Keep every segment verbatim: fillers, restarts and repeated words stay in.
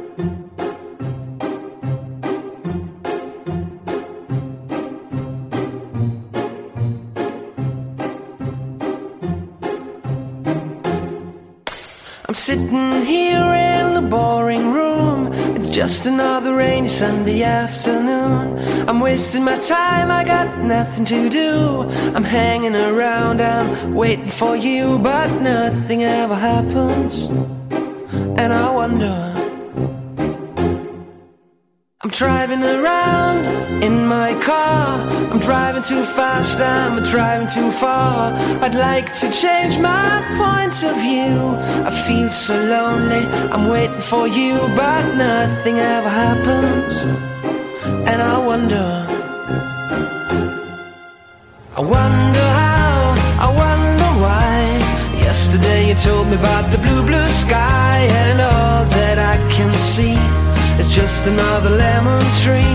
I'm sitting here in the boring room. It's just another rainy Sunday afternoon. I'm wasting my time, I got nothing to do. I'm hanging around, I'm waiting for you, but nothing ever happens. And I wonder, I'm driving around in my car. I'm driving too fast, I'm driving too far. I'd like to change my point of view. I feel so lonely, I'm waiting for you, but nothing ever happens. And I wonder, I wonder how, I wonder why. Yesterday you told me about the blue, blue sky, and all that I can see it's just another lemon tree.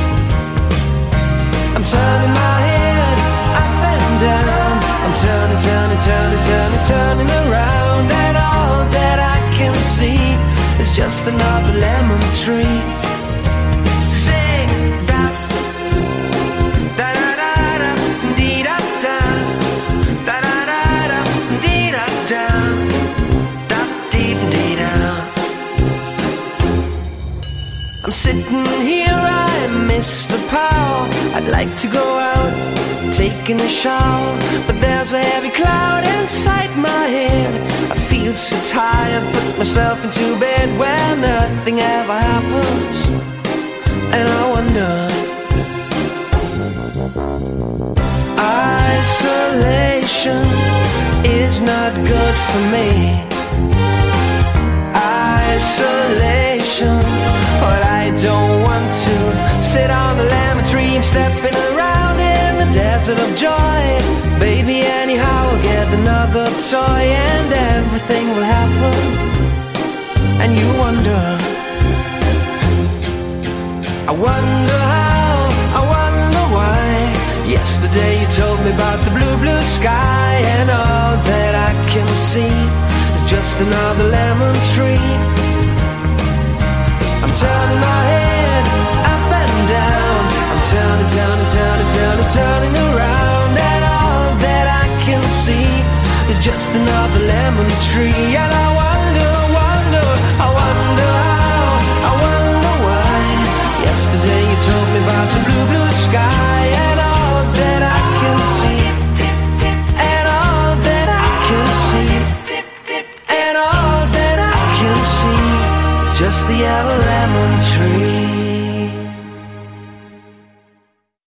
I'm turning my head up and down. I'm turning, turning, turning, turning, turning around, and all that I can see is just another lemon tree. Sing da da da da da dee da da da da da da dee da da da dee dee da. I'm sitting here, I miss the power. I'd like to go out, taking a shower, but there's a heavy cloud inside my head. I feel so tired, put myself into bed where nothing ever happens. And I wonder, isolation is not good for me. Isolation, but I don't want to sit on the lemon tree. I'm stepping around in the desert of joy. Baby, anyhow I'll get another toy, and everything will happen. And you wonder, I wonder how, I wonder why. Yesterday you told me about the blue, blue sky, and all that I can see is just another lemon tree. I'm turning my head up and down. I'm turning, turning, turning, turning, turning around, and all that I can see is just another lemon tree. And I wonder, wonder, I wonder how, I wonder why. Yesterday you told me about the blue, blue sky, and all that I can see, and all that I can see, and all that I can see, just the yellow lemon tree.